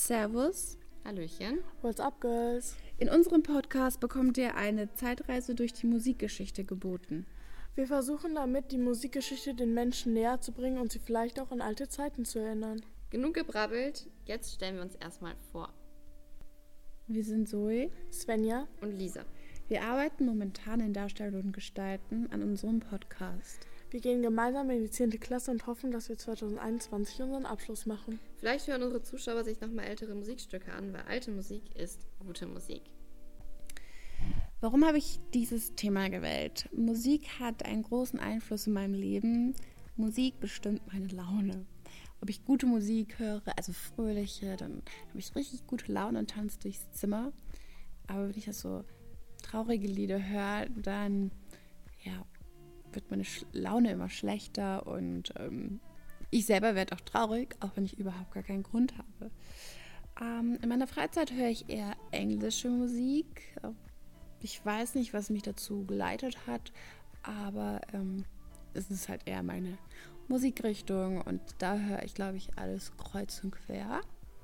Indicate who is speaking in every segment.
Speaker 1: Servus.
Speaker 2: Hallöchen.
Speaker 3: What's up, Girls?
Speaker 1: In unserem Podcast bekommt ihr eine Zeitreise durch die Musikgeschichte geboten.
Speaker 3: Wir versuchen damit, die Musikgeschichte den Menschen näher zu bringen und sie vielleicht auch an alte Zeiten zu erinnern.
Speaker 2: Genug gebrabbelt, jetzt stellen wir uns erstmal vor.
Speaker 1: Wir sind Zoe,
Speaker 3: Svenja
Speaker 2: und Lisa.
Speaker 1: Wir arbeiten momentan in Darstellung und Gestalten an unserem Podcast.
Speaker 3: Wir gehen gemeinsam in die 10. Klasse und hoffen, dass wir 2021 unseren Abschluss machen.
Speaker 2: Vielleicht hören unsere Zuschauer sich nochmal ältere Musikstücke an, weil alte Musik ist gute Musik.
Speaker 1: Warum habe ich dieses Thema gewählt? Musik hat einen großen Einfluss in meinem Leben. Musik bestimmt meine Laune. Ob ich gute Musik höre, also fröhliche, dann habe ich richtig gute Laune und tanze durchs Zimmer. Aber wenn ich das so traurige Lieder höre, dann wird meine Laune immer schlechter und ich selber werde auch traurig, auch wenn ich überhaupt gar keinen Grund habe. In meiner Freizeit höre ich eher englische Musik. Ich weiß nicht, was mich dazu geleitet hat, aber es ist halt eher meine Musikrichtung und da höre ich, glaube ich, alles kreuz und quer.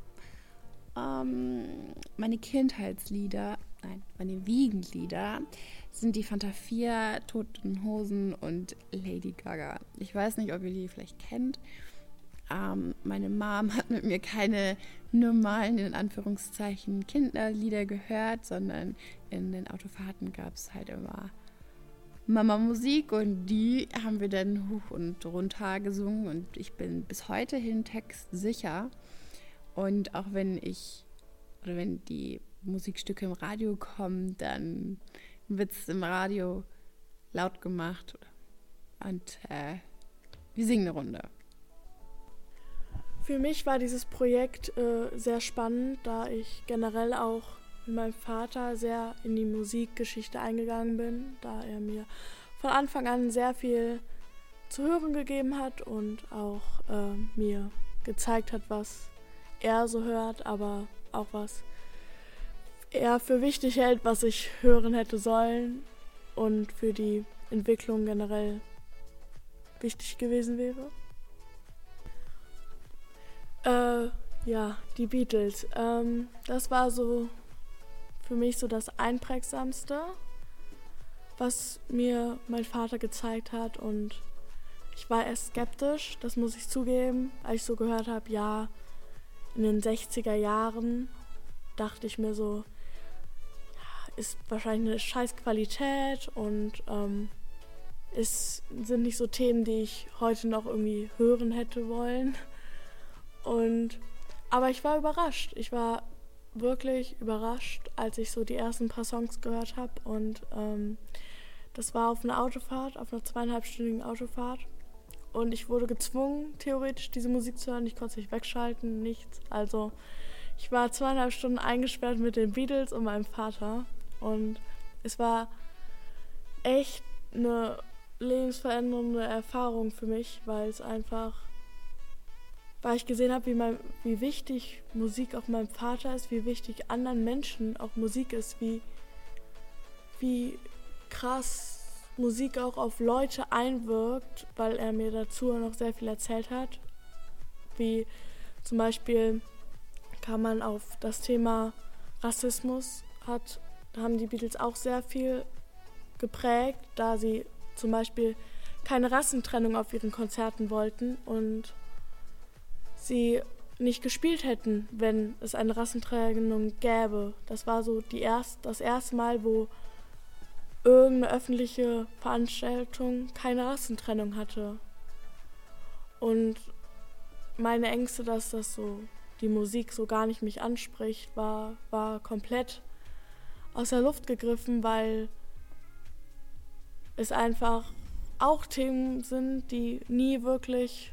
Speaker 1: Meine Kindheitslieder, meine Wiegenlieder sind die Fanta 4, Toten Hosen und Lady Gaga. Ich weiß nicht, ob ihr die vielleicht kennt. Meine Mom hat mit mir keine normalen, in Anführungszeichen, Kinderlieder gehört, sondern in den Autofahrten gab es halt immer Mama-Musik und die haben wir dann hoch und runter gesungen und ich bin bis heute hin textsicher. Und auch wenn die Musikstücke im Radio kommen, dann wird es im Radio laut gemacht und wir singen eine Runde.
Speaker 3: Für mich war dieses Projekt sehr spannend, da ich generell auch mit meinem Vater sehr in die Musikgeschichte eingegangen bin, da er mir von Anfang an sehr viel zu hören gegeben hat und auch mir gezeigt hat, was er so hört, aber auch was er für wichtig hält, was ich hören hätte sollen und für die Entwicklung generell wichtig gewesen wäre. Die Beatles. Das war so für mich so das Einprägsamste, was mir mein Vater gezeigt hat und ich war erst skeptisch, das muss ich zugeben, als ich so gehört habe, ja, in den 60er Jahren dachte ich mir so, ja, ist wahrscheinlich eine scheiß Qualität und sind nicht so Themen, die ich heute noch irgendwie hören hätte wollen. Aber ich war überrascht. Ich war wirklich überrascht, als ich so die ersten paar Songs gehört habe. Und das war auf einer Autofahrt, auf einer 2,5-stündigen Autofahrt. Und ich wurde gezwungen, theoretisch diese Musik zu hören. Ich konnte es nicht wegschalten, nichts. Also ich war 2,5 Stunden eingesperrt mit den Beatles und meinem Vater. Und es war echt eine lebensverändernde Erfahrung für mich, weil ich gesehen habe, wie wichtig Musik auch meinem Vater ist, wie wichtig anderen Menschen auch Musik ist, wie krass Musik auch auf Leute einwirkt, weil er mir dazu noch sehr viel erzählt hat. Wie zum Beispiel kam man auf das Thema Rassismus, da haben die Beatles auch sehr viel geprägt, da sie zum Beispiel keine Rassentrennung auf ihren Konzerten wollten und sie nicht gespielt hätten, wenn es eine Rassentrennung gäbe. Das war so das erste Mal, wo irgendeine öffentliche Veranstaltung keine Rassentrennung hatte. Und meine Ängste, dass das so die Musik so gar nicht mich anspricht, war komplett aus der Luft gegriffen, weil es einfach auch Themen sind, die nie wirklich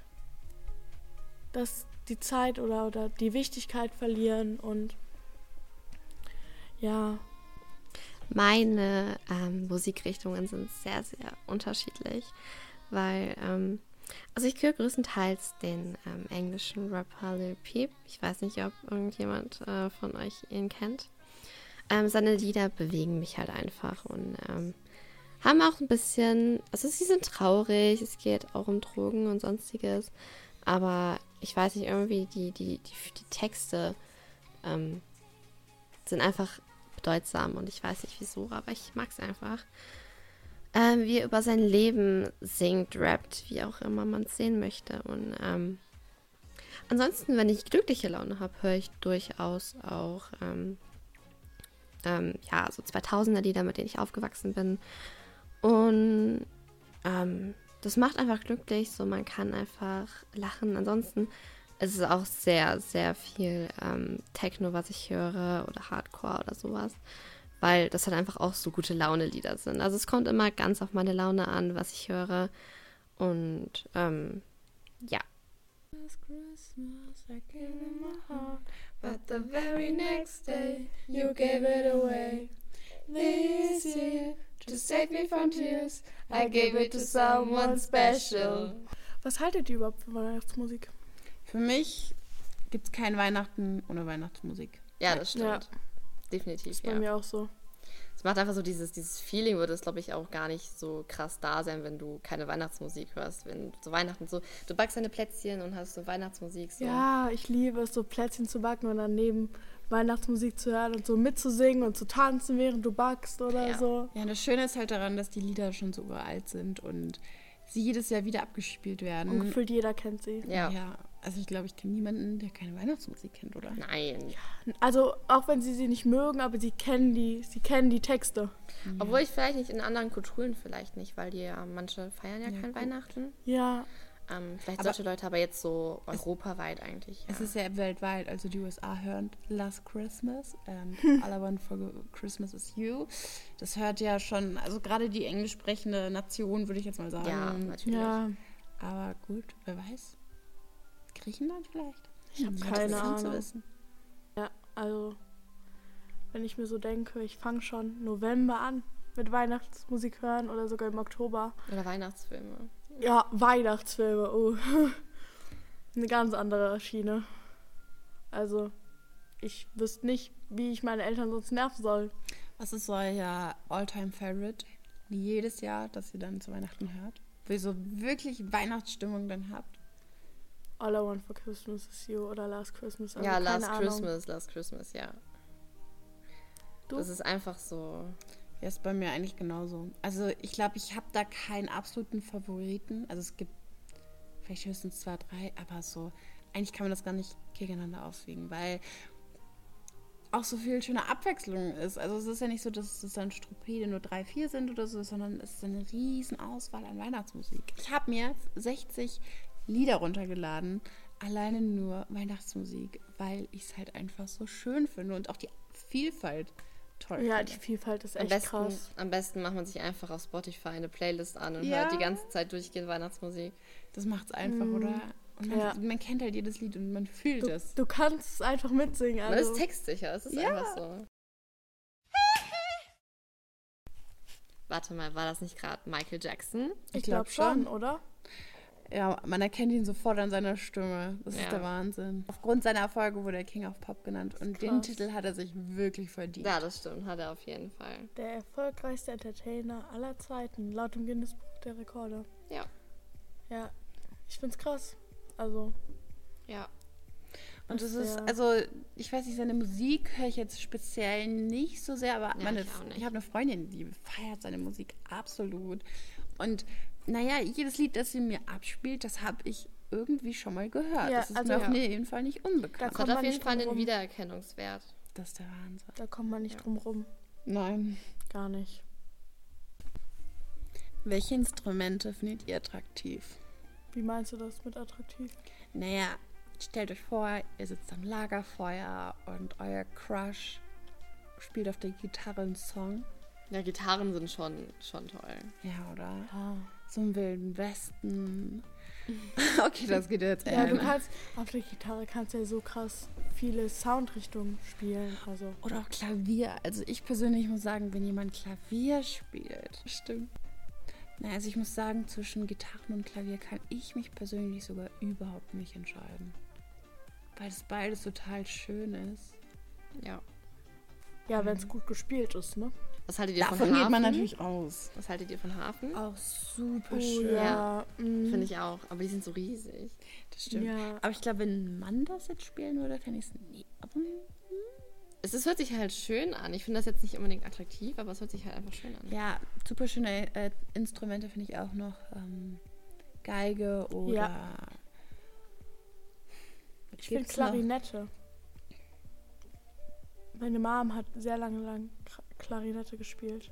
Speaker 3: die Zeit oder die Wichtigkeit verlieren und ja.
Speaker 2: Meine Musikrichtungen sind sehr, sehr unterschiedlich, weil also ich höre größtenteils den englischen Rapper Lil Peep. Ich weiß nicht, ob irgendjemand von euch ihn kennt. Seine Lieder bewegen mich halt einfach und haben auch ein bisschen, also sie sind traurig, es geht auch um Drogen und sonstiges, aber ich weiß nicht, irgendwie die Texte sind einfach bedeutsam und ich weiß nicht wieso, aber ich mag es einfach. Wie er über sein Leben singt, rappt, wie auch immer man es sehen möchte. Und ansonsten, wenn ich glückliche Laune habe, höre ich durchaus auch so 2000er Lieder, mit denen ich aufgewachsen bin. Und das macht einfach glücklich, so man kann einfach lachen. Ansonsten ist es auch sehr, sehr viel Techno, was ich höre oder Hardcore oder sowas, weil das halt einfach auch so gute Laune-Lieder sind. Also es kommt immer ganz auf meine Laune an, was ich höre und ja.
Speaker 1: Last Christmas I gave you my heart, but the very next day you gave it away. This year, to save me from tears, I gave it to someone special.
Speaker 3: Was haltet ihr überhaupt für Weihnachtsmusik?
Speaker 1: Für mich gibt es kein Weihnachten ohne Weihnachtsmusik.
Speaker 2: Ja, das stimmt.
Speaker 3: Ja.
Speaker 2: Definitiv,
Speaker 3: Ist bei
Speaker 2: ja.
Speaker 3: mir auch so.
Speaker 2: Es macht einfach so dieses Feeling, würde es, glaube ich, auch gar nicht so krass da sein, wenn du keine Weihnachtsmusik hörst. Wenn so Weihnachten so, du backst deine Plätzchen und hast so Weihnachtsmusik. So.
Speaker 3: Ja, ich liebe es, so Plätzchen zu backen und daneben Weihnachtsmusik zu hören und so mitzusingen und zu tanzen, während du backst oder
Speaker 2: Ja.
Speaker 3: so.
Speaker 1: Ja, und das Schöne ist halt daran, dass die Lieder schon so uralt sind und sie jedes Jahr wieder abgespielt werden.
Speaker 3: Und gefühlt jeder kennt sie.
Speaker 2: Ja.
Speaker 1: Also ich glaube, ich kenne niemanden, der keine Weihnachtsmusik kennt, oder?
Speaker 2: Nein.
Speaker 3: Also auch wenn sie nicht mögen, aber sie kennen die Texte.
Speaker 2: Obwohl ich vielleicht nicht in anderen Kulturen vielleicht nicht, weil die manche feiern ja kein
Speaker 1: gut.
Speaker 2: Weihnachten.
Speaker 3: Ja,
Speaker 2: Vielleicht
Speaker 1: Aber
Speaker 2: solche Leute, aber jetzt so europaweit eigentlich. Ja.
Speaker 1: Es ist ja weltweit, also die USA hören Last Christmas and All I Want for Christmas is You. Das hört ja schon, also gerade die englisch sprechende Nation, würde ich jetzt mal sagen.
Speaker 2: Ja, natürlich.
Speaker 3: ja.
Speaker 1: Aber gut, wer weiß. Griechenland vielleicht?
Speaker 3: Ich habe
Speaker 1: Wäre
Speaker 3: keine
Speaker 1: interessant zu
Speaker 3: Ahnung.
Speaker 1: wissen.
Speaker 3: Ja, also wenn ich mir so denke, ich fange schon November an mit Weihnachtsmusik hören oder sogar im Oktober.
Speaker 2: Oder Weihnachtsfilme.
Speaker 3: Ja, Weihnachtsfilme, oh. Eine ganz andere Schiene. Also, ich wüsste nicht, wie ich meine Eltern sonst nerven soll.
Speaker 1: Was ist euer All-Time-Favorite? Jedes Jahr, das ihr dann zu Weihnachten hört? Wo ihr so wirklich Weihnachtsstimmung dann habt?
Speaker 3: All I Want for Christmas is You oder Last Christmas. Also
Speaker 2: Ja,
Speaker 3: keine
Speaker 2: Last
Speaker 3: Ahnung.
Speaker 2: Christmas, ja.
Speaker 3: Du?
Speaker 2: Das ist einfach so.
Speaker 1: Ja, ist bei mir eigentlich genauso. Also ich glaube, ich habe da keinen absoluten Favoriten. Also es gibt vielleicht höchstens 2, 3, aber so, eigentlich kann man das gar nicht gegeneinander auswiegen, weil auch so viel schöne Abwechslung ist. Also es ist ja nicht so, dass es dann Stropede nur 3, 4 sind oder so, sondern es ist eine riesen Auswahl an Weihnachtsmusik. Ich habe mir 60 Lieder runtergeladen, alleine nur Weihnachtsmusik, weil ich es halt einfach so schön finde und auch die Vielfalt toll
Speaker 3: Ja,
Speaker 1: finde.
Speaker 3: die Vielfalt ist echt krass.
Speaker 2: Am besten macht man sich einfach auf Spotify eine Playlist an und
Speaker 1: Ja.
Speaker 2: hört die ganze Zeit durchgehend Weihnachtsmusik.
Speaker 1: Das macht's einfach, oder? Und
Speaker 3: Ja.
Speaker 1: man kennt halt jedes Lied und man fühlt es.
Speaker 3: Du kannst es einfach mitsingen.
Speaker 2: Man
Speaker 3: Also.
Speaker 2: ist textsicher, es ist
Speaker 1: Ja.
Speaker 2: einfach so. Warte mal, war das nicht gerade Michael Jackson?
Speaker 3: Ich
Speaker 1: glaub
Speaker 3: glaube schon,
Speaker 1: schon.
Speaker 3: oder?
Speaker 1: Ja, man erkennt ihn sofort an seiner Stimme. Das
Speaker 2: Ja.
Speaker 1: ist der Wahnsinn. Aufgrund seiner Erfolge wurde er King of Pop genannt und den
Speaker 3: Krass.
Speaker 1: Titel hat er sich wirklich verdient.
Speaker 2: Ja, das stimmt, hat er auf jeden Fall.
Speaker 3: Der erfolgreichste Entertainer aller Zeiten, laut dem Guinness-Buch der Rekorde.
Speaker 2: Ja.
Speaker 3: Ja, ich find's krass. Also,
Speaker 2: Ja.
Speaker 1: Und das
Speaker 3: Das
Speaker 1: ist,
Speaker 3: wär-
Speaker 1: also, ich weiß nicht, seine Musik höre ich jetzt speziell nicht so sehr, aber
Speaker 2: Ja, ich auch nicht.
Speaker 1: ich habe eine Freundin, die feiert seine Musik absolut. Und naja, jedes Lied, das sie mir abspielt, das habe ich irgendwie schon mal gehört.
Speaker 3: Ja,
Speaker 1: das ist
Speaker 3: also-
Speaker 1: mir auf
Speaker 2: Ja.
Speaker 1: jeden Fall nicht unbekannt.
Speaker 2: Das
Speaker 3: kommt
Speaker 2: hat
Speaker 3: man
Speaker 2: auf jeden
Speaker 3: nicht
Speaker 2: Fall
Speaker 3: drum
Speaker 2: einen
Speaker 3: rum.
Speaker 2: Wiedererkennungswert.
Speaker 1: Das ist der Wahnsinn.
Speaker 3: da kommt man nicht drum rum.
Speaker 1: Nein.
Speaker 3: Gar nicht.
Speaker 1: Welche Instrumente findet ihr attraktiv?
Speaker 3: Wie meinst du das mit attraktiv?
Speaker 1: Naja, stellt euch vor, ihr sitzt am Lagerfeuer und euer Crush spielt auf der Gitarre einen Song.
Speaker 2: Ja, Gitarren sind schon toll.
Speaker 1: Ja, oder?
Speaker 3: Ah.
Speaker 1: So im Wilden Westen. Okay, das geht jetzt
Speaker 3: Ja,
Speaker 1: eher.
Speaker 3: du kannst, auf der Gitarre kannst du ja so krass viele Soundrichtungen spielen. Also,
Speaker 1: Oder auch Klavier. Also ich persönlich muss sagen, wenn jemand Klavier spielt. Stimmt. Na, also ich muss sagen, zwischen Gitarren und Klavier kann ich mich persönlich sogar überhaupt nicht entscheiden. Weil es beides total schön ist.
Speaker 2: Ja.
Speaker 3: ja, wenn es gut gespielt ist, ne?
Speaker 2: Was haltet ihr von
Speaker 1: Davon
Speaker 2: Hafen?
Speaker 1: geht man natürlich aus.
Speaker 2: Was haltet ihr von Hafen?
Speaker 1: Auch super
Speaker 3: Oh,
Speaker 1: schön.
Speaker 3: ja.
Speaker 2: Finde ich auch. Aber die sind so riesig.
Speaker 1: Das stimmt.
Speaker 3: Ja.
Speaker 1: Aber ich glaube, wenn ein Mann das jetzt spielen würde, fände ich es nie. Aber
Speaker 2: Es hört sich halt schön an. Ich finde das jetzt nicht unbedingt attraktiv, aber es hört sich halt einfach schön an.
Speaker 1: Ja, super schöne Instrumente finde ich auch noch. Geige oder...
Speaker 3: Ja. Ich finde Klarinette. Meine Mom hat sehr lange Klarinette gespielt.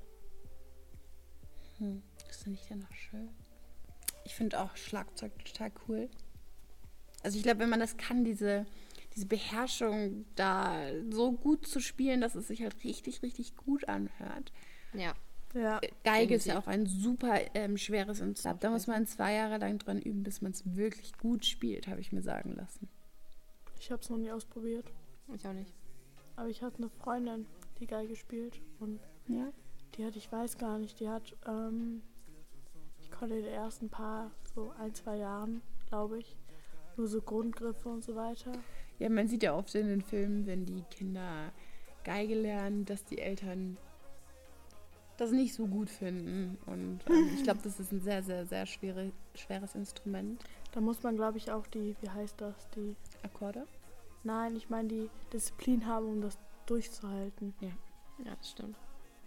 Speaker 1: Das finde ich ja noch schön. Ich finde auch Schlagzeug total cool. Also ich glaube, wenn man das kann, diese Beherrschung da so gut zu spielen, dass es sich halt richtig, richtig gut anhört.
Speaker 2: Ja.
Speaker 3: Ja.
Speaker 1: Geige ist ja auch ein super schweres Instrument. Da muss man 2 Jahre lang dran üben, bis man es wirklich gut spielt, habe ich mir sagen lassen.
Speaker 3: Ich habe es noch nie ausprobiert.
Speaker 2: Ich auch nicht.
Speaker 3: Aber ich hatte eine Freundin, die Geige spielt. Und
Speaker 1: Ja.
Speaker 3: die hat, ich weiß gar nicht, die hat, ich konnte in den ersten so 1-2 Jahren, glaube ich, nur so Grundgriffe und so weiter.
Speaker 1: Ja, man sieht ja oft in den Filmen, wenn die Kinder Geige lernen, dass die Eltern das nicht so gut finden. Und ich glaube, das ist ein sehr, sehr, sehr schweres Instrument.
Speaker 3: Da muss man, glaube ich, auch die
Speaker 1: Akkorde?
Speaker 3: Nein, ich meine die Disziplin haben, um das durchzuhalten.
Speaker 2: Ja, das stimmt.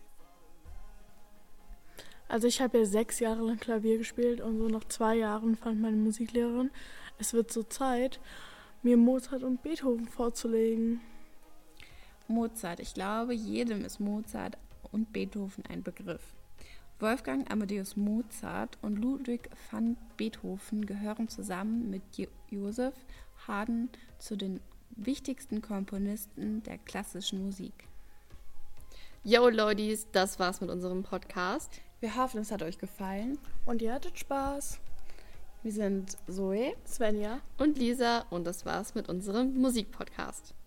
Speaker 3: Also ich habe ja 6 Jahre lang Klavier gespielt und so nach 2 Jahren fand meine Musiklehrerin, es wird so Zeit, mir Mozart und Beethoven vorzulegen.
Speaker 1: Mozart. Ich glaube, jedem ist Mozart und Beethoven ein Begriff. Wolfgang Amadeus Mozart und Ludwig van Beethoven gehören zusammen mit Joseph Haydn zu den wichtigsten Komponisten der klassischen Musik.
Speaker 2: Yo, Leute, das war's mit unserem Podcast.
Speaker 1: Wir hoffen, es hat euch gefallen.
Speaker 3: Und ihr hattet Spaß.
Speaker 1: Wir sind Zoe,
Speaker 3: Svenja
Speaker 2: Und Lisa, und das war's mit unserem Musikpodcast.